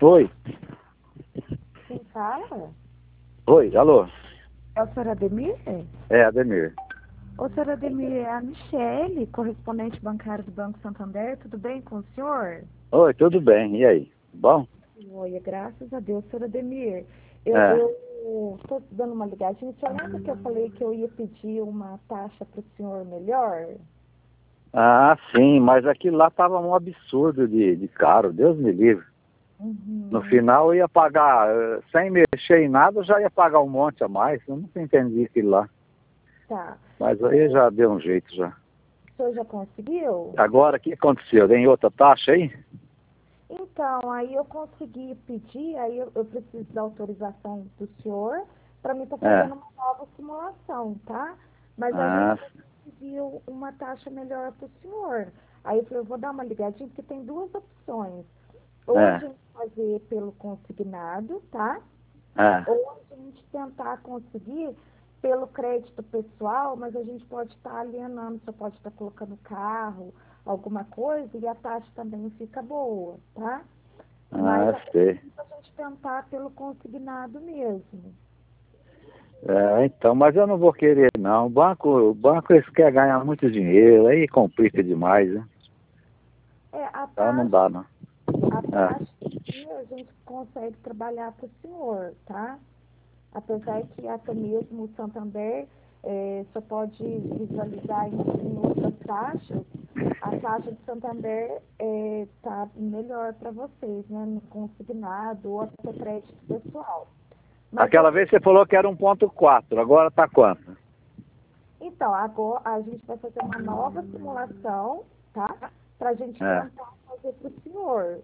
Oi. Quem fala? Oi, alô. É o senhor Ademir? É, Ademir. O senhor Ademir é a Michele, correspondente bancário do Banco Santander. Tudo bem com o senhor? Oi, tudo bem. E aí? Bom? Oi, graças a Deus, senhor Ademir. É. Eu estou dando uma ligadinha. O senhor lembra que eu falei que eu ia pedir uma taxa para o senhor melhor? Ah, sim, mas aquilo lá tava um absurdo de caro, Deus me livre. No Uhum. final eu ia pagar, sem mexer em nada, eu já ia pagar um monte a mais. Eu nunca entendi aquilo lá. Tá. Mas aí já deu um jeito já. O senhor já conseguiu? Agora, o que aconteceu? Tem outra taxa aí? Então, aí eu consegui pedir, aí eu preciso da autorização do senhor para mim estar É. fazendo uma nova simulação, tá? Mas a gente Ah, conseguiu uma taxa melhor para o senhor. Aí eu falei, eu vou dar uma ligadinha, porque tem duas opções. Ou a é, gente fazer pelo consignado, tá? é. Ou a gente tentar conseguir pelo crédito pessoal, mas a gente pode estar alienando, você pode estar colocando carro, alguma coisa, e a taxa também fica boa, tá? Mas Ah, sei. a gente tentar pelo consignado mesmo. É, então, mas eu não vou querer não. O banco eles querem ganhar muito dinheiro, aí complica demais, né? É, Então não dá não. a É. taxa aqui a gente consegue trabalhar para o senhor, tá? Apesar que até mesmo o Santander só pode visualizar em outras taxas, a taxa de Santander está melhor para vocês, né? No consignado ou até crédito pessoal. Mas Aquela vez você falou que era 1,4, agora tá quanto? então, agora a gente vai fazer uma nova simulação, tá? Para a gente É. tentar fazer para o senhor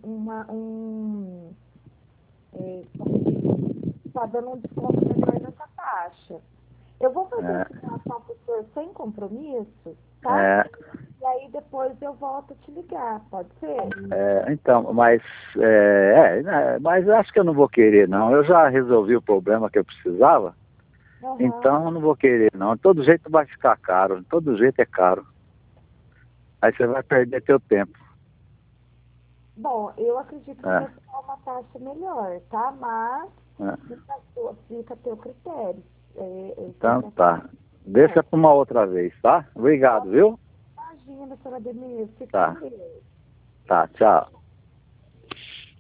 como diz, tá dando um desconto melhor nessa taxa. Eu vou fazer a É, simulação para o senhor sem compromisso, tá? é, E aí depois eu volto a te ligar, pode ser? então, mas eu acho que eu não vou querer não. Eu já resolvi o problema que eu precisava, Aham. então eu não vou querer não. De todo jeito vai ficar caro, de todo jeito é caro. Aí você vai perder teu tempo. Bom, eu acredito que É, vai ficar uma taxa melhor, tá? Mas é. fica a teu critério. Quem Então quer tá. fazer? Deixa para uma outra vez, tá? Obrigado, viu? Imagina, senhora Denise, fique com Tá, Deus. tá, tchau.